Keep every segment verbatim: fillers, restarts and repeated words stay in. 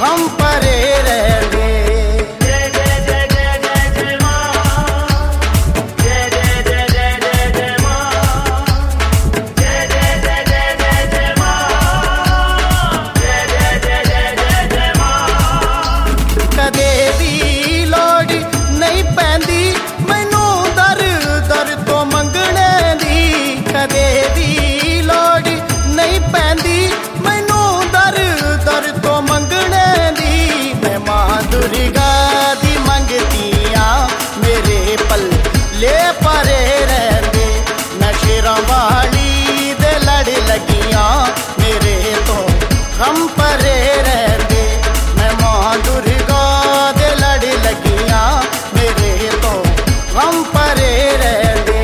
गम परे रहंदे। कदे भी लोड़ नहीं पैंदी मैनू दर दर तो मंगने दी, कदे भी लोड़ नहीं पैंदी मैनू दर दर तो मंगने दी। मैं मां दुर्गा दी मंगतियां मेरे पल ले परे रहंदे, मैं शेरां वाली दे लड़ लगियां मेरे तो गम परे रहंदे। मैं मां दुर्गा दे लड़ लगियां मेरे तो गम परे रहंदे।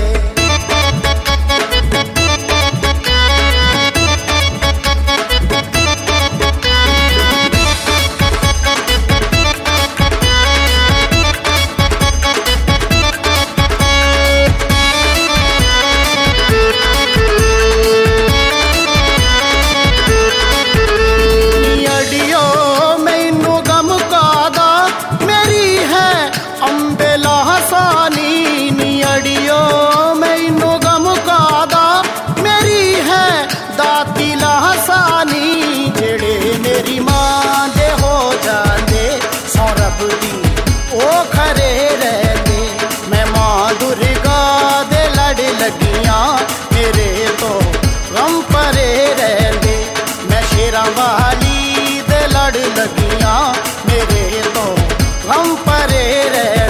मेरी मां दे हो जांदे सौ रब दी ओ खरे रहंदे। मैं मां दुर्गा दे लड़ लगियां मेरे तो गम परे रहंदे। मैं शेरां वाली दे लड़ लगियां मेरे तो गम परे रहंदे।